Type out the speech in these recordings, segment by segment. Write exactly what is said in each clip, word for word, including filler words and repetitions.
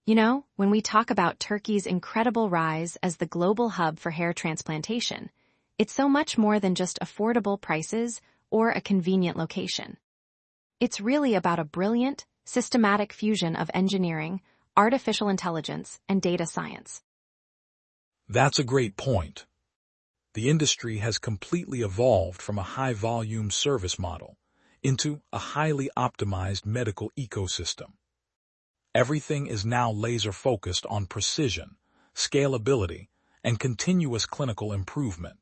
You know, when we talk about Turkey's incredible rise as the global hub for hair transplantation, it's so much more than just affordable prices or a convenient location. It's really about a brilliant, systematic fusion of engineering, artificial intelligence, and data science. That's a great point. The industry has completely evolved from a high-volume service model into a highly optimized medical ecosystem. Everything is now laser-focused on precision, scalability, and continuous clinical improvement.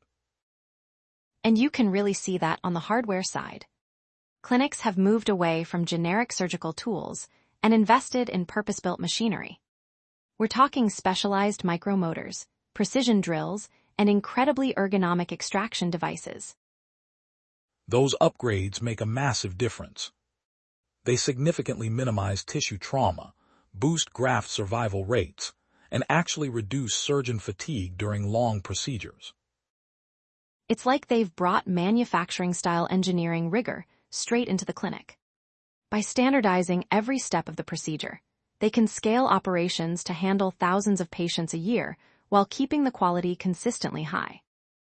And you can really see that on the hardware side. Clinics have moved away from generic surgical tools and invested in purpose-built machinery. We're talking specialized micromotors, precision drills, and incredibly ergonomic extraction devices. Those upgrades make a massive difference. They significantly minimize tissue trauma, boost graft survival rates, and actually reduce surgeon fatigue during long procedures. It's like they've brought manufacturing-style engineering rigor straight into the clinic. By standardizing every step of the procedure, they can scale operations to handle thousands of patients a year while keeping the quality consistently high.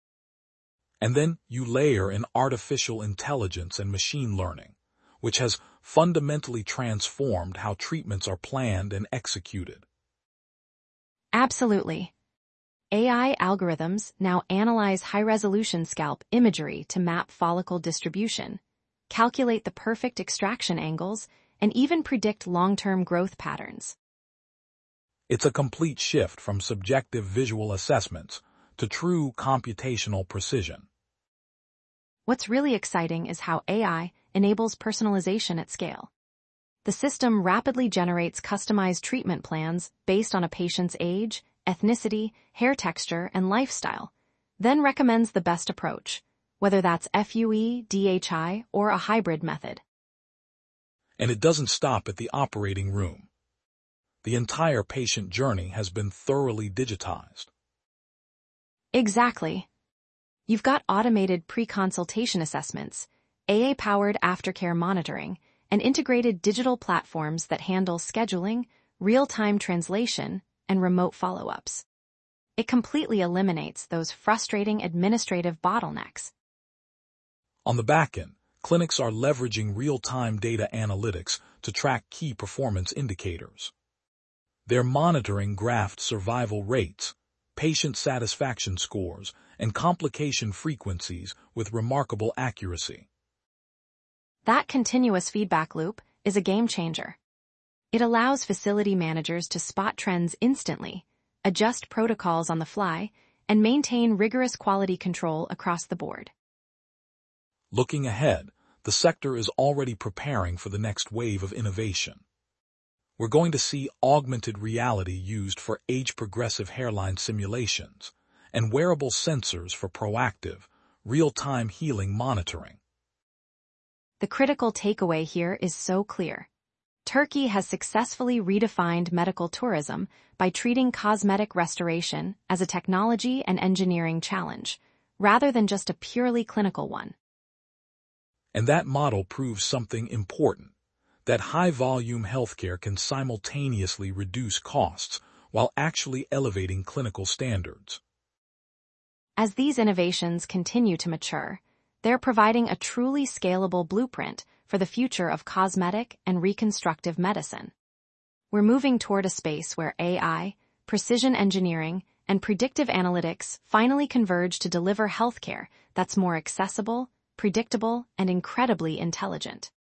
And then you layer in artificial intelligence and machine learning, which has fundamentally transformed how treatments are planned and executed. Absolutely. A I algorithms now analyze high-resolution scalp imagery to map follicle distribution, calculate the perfect extraction angles, and even predict long-term growth patterns. It's a complete shift from subjective visual assessments to true computational precision. What's really exciting is how A I enables personalization at scale. The system rapidly generates customized treatment plans based on a patient's age, ethnicity, hair texture, and lifestyle, then recommends the best approach, whether that's F U E, D H I, or a hybrid method. And it doesn't stop at the operating room. The entire patient journey has been thoroughly digitized. Exactly. You've got automated pre-consultation assessments, A I-powered aftercare monitoring, and integrated digital platforms that handle scheduling, real-time translation, and remote follow-ups. It completely eliminates those frustrating administrative bottlenecks. On the back end, clinics are leveraging real-time data analytics to track key performance indicators. They're monitoring graft survival rates, patient satisfaction scores, and complication frequencies with remarkable accuracy. That continuous feedback loop is a game changer. It allows facility managers to spot trends instantly, adjust protocols on the fly, and maintain rigorous quality control across the board. Looking ahead, the sector is already preparing for the next wave of innovation. We're going to see augmented reality used for age-progressive hairline simulations and wearable sensors for proactive, real-time healing monitoring. The critical takeaway here is so clear. Turkey has successfully redefined medical tourism by treating cosmetic restoration as a technology and engineering challenge, rather than just a purely clinical one. And that model proves something important, that high-volume healthcare can simultaneously reduce costs while actually elevating clinical standards. As these innovations continue to mature, they're providing a truly scalable blueprint for the future of cosmetic and reconstructive medicine. We're moving toward a space where A I, precision engineering, and predictive analytics finally converge to deliver healthcare that's more accessible, predictable, and incredibly intelligent.